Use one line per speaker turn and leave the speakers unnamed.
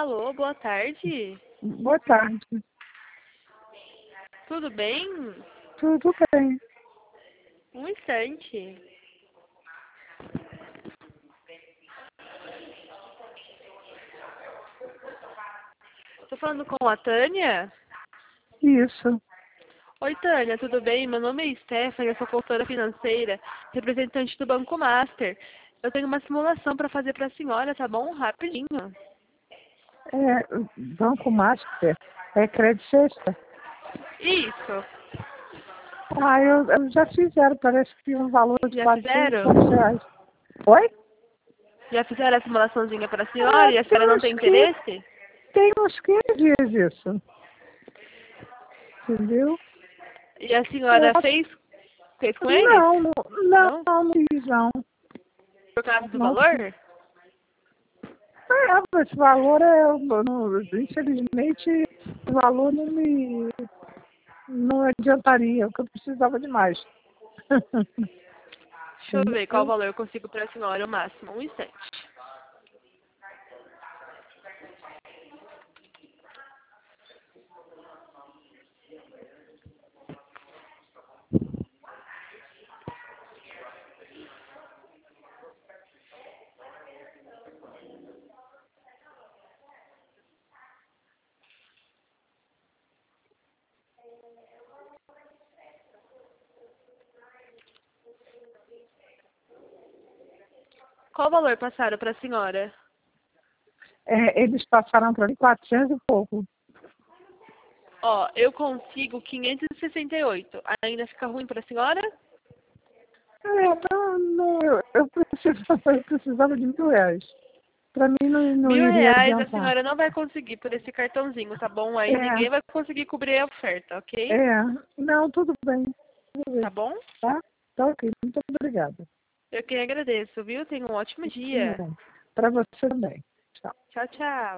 Alô, boa tarde.
Boa tarde.
Tudo bem?
Tudo bem.
Um instante. Tô falando com a Tânia?
Isso.
Oi, Tânia, tudo bem? Meu nome é Stephanie, eu sou consultora financeira, representante do Banco Master. Eu tenho uma simulação para fazer para a senhora, tá bom? Rapidinho.
Banco Master. É crédito sexta?
Isso.
Eu já fizeram, parece que um valor de
Já
400
fizeram?
e poucos reais. Oi?
Já fizeram a simulaçãozinha para a senhora e a
Tem
senhora não
uns
tem interesse?
tem uns 15 dias isso. Entendeu?
E a senhora fez com eles?
Não,
Não?
não fiz, não.
Por causa do
Não fiz.
valor?
Esse valor infelizmente, o valor não adiantaria, o que eu precisava de mais.
Deixa eu ver qual
Entendeu?
valor eu consigo para a senhora, o máximo. Um instante. Qual valor passaram para a senhora?
Eles passaram para mim 400 e pouco.
Ó, eu consigo 568. Ainda fica ruim para a senhora?
Eu precisava de R$ 1.000. Para mim não
Mil
iria
reais a
adiantar.
senhora não vai conseguir por esse cartãozinho, tá bom? Aí ninguém
É,
vai conseguir cobrir a oferta, ok?
não, tudo bem,
Tá bom?
tá? Tá ok, muito obrigada.
Eu que agradeço, viu? Tenha um ótimo dia.
Para você também. Tchau.
Tchau, tchau.